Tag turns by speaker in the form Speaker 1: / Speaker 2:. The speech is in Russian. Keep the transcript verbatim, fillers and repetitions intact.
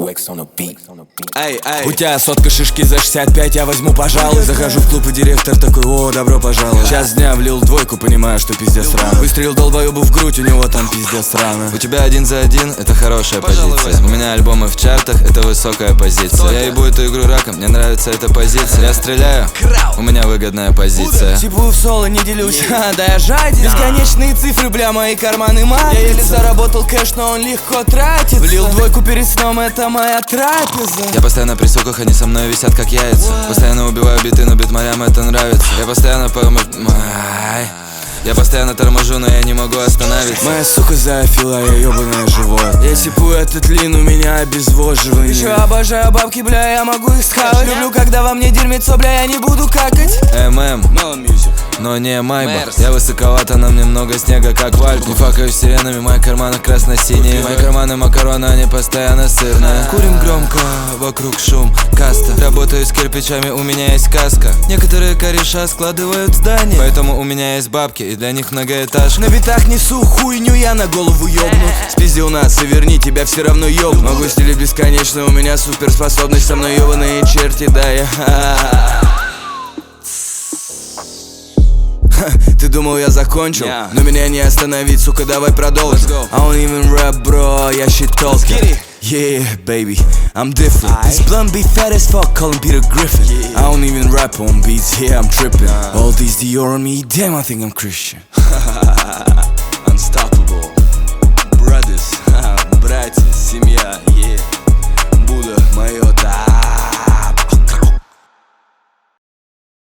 Speaker 1: Эй, эй.
Speaker 2: У тебя сотка шишки за шестьдесят пять, я возьму, пожалуй. Захожу в клуб и директор такой: о, добро пожаловать. Час дня влил двойку, понимаю, что пиздец рано. Выстрелил долбоебу в грудь, у него там пиздец рано.
Speaker 3: У тебя один за один, это хорошая позиция. У меня альбомы в чартах, это высокая позиция. Я ебу эту игру раком, мне нравится эта позиция. Я стреляю, у меня выгодная позиция.
Speaker 2: Типу в соло не делюсь, да я жаден. Бесконечные цифры, бля, мои карманы матрицы. Я еле заработал кэш, но он легко тратится. Влил двойку перед сном, это моя трапеза.
Speaker 3: Я постоянно при суках, они со мной висят как яйца. Постоянно убиваю биты, но битмарям это нравится. Я постоянно пойму... Я постоянно торможу, но я не могу остановиться.
Speaker 2: Моя сука зоофила, я ёбаное живот. Я сипу этот лин, у меня обезвоживание. Еще обожаю бабки, бля, я могу их схавать. Люблю, когда во мне дерьмецо, бля, я не буду какать.
Speaker 3: ММ, но не Майбах. Я высоковато, на мне много снега, как в Альпах. Не факаю с сиренами, мои карманы красно-синие. Мои карманы макароны, они постоянно сырные. Курим громко, вокруг шум, каста. Работаю с кирпичами, у меня есть каска. Некоторые кореша складывают здания, поэтому у меня есть бабки, и для них многоэтажка.
Speaker 2: На битах несу хуйню, я на голову ёбну. Спиздил нас и верни, тебя все равно ёбну. Могу стилить бесконечно, у меня суперспособность. Со мной ёбаные черти, да я. Ты думал, я закончил? Yeah. Но меня не остановить, сука, давай продолжим. I don't even rap, bro, я shit talker. Yeah, baby, I'm different. This blunt be fat as fuck, call him Peter Griffin. Yeah. I don't even rap on beats, yeah, I'm tripping. uh. All these Dior on me, damn, I think I'm Christian.
Speaker 1: Unstoppable. Brothers, братья, семья, yeah. Будда, моё, да.